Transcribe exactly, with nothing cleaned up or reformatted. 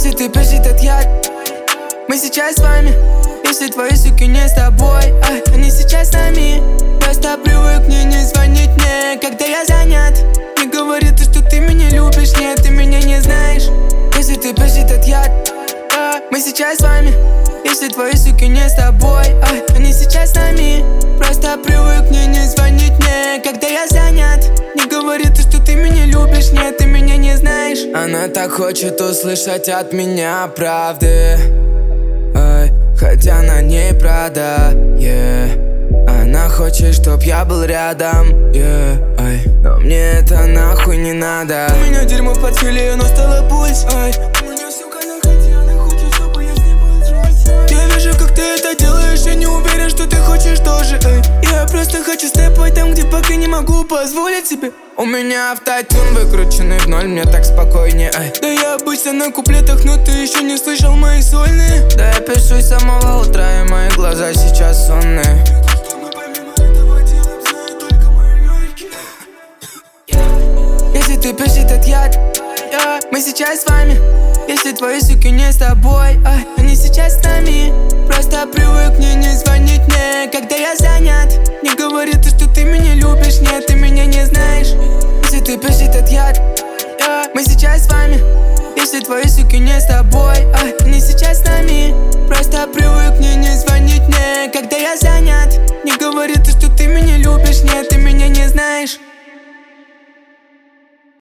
Если ты пьешь этот яд, мы сейчас с вами. Если твои суки не с тобой, ай, они сейчас с нами. Просто привыкни не звонить мне, когда я занят. Не говори ты, что ты меня любишь, нет, ты меня не знаешь. Если ты пьешь этот яд, ай, мы сейчас с вами. Если твои суки не с тобой, ай, они сейчас с нами. Просто привыкни не звонить мне, когда я занят. Не говори ты, что ты меня любишь, нет, ты меня не знаешь. Она так хочет услышать от меня правды, ай, хотя на ней Прада, yeah. Она хочет, чтоб я был рядом, yeah, ай. Но мне это нахуй не надо. У меня дерьмо в портфеле, но стало пульс, ай. У меня сука на ходе, она хочет, чтобы я с ней подрался. Я вижу, как ты это делаешь, я не уверен, что ты хочешь тоже, ай. Я просто хочу степать там, где пока не могу позволить себе. У меня автотюн выкрученный в ноль, мне так спокойнее, ай. Да я обычно на куплетах, но ты еще не слышал мои сольные. Да я пишу с самого утра, и мои глаза сейчас сонные. Если ты пьешь этот яд, мы сейчас с вами. Если твои суки не с тобой, ай, они сейчас с нами. Просто привыкни не звонить мне, когда я занят. Не говори ты, что ты меня любишь, нет, ты меня не знаешь. Если ты пьешь этот яд, мы сейчас с вами. Если твои суки не с тобой, ай, они сейчас с нами. Просто привыкни не звонить мне, когда я занят. Не говори ты, что ты меня любишь, нет, ты меня не знаешь.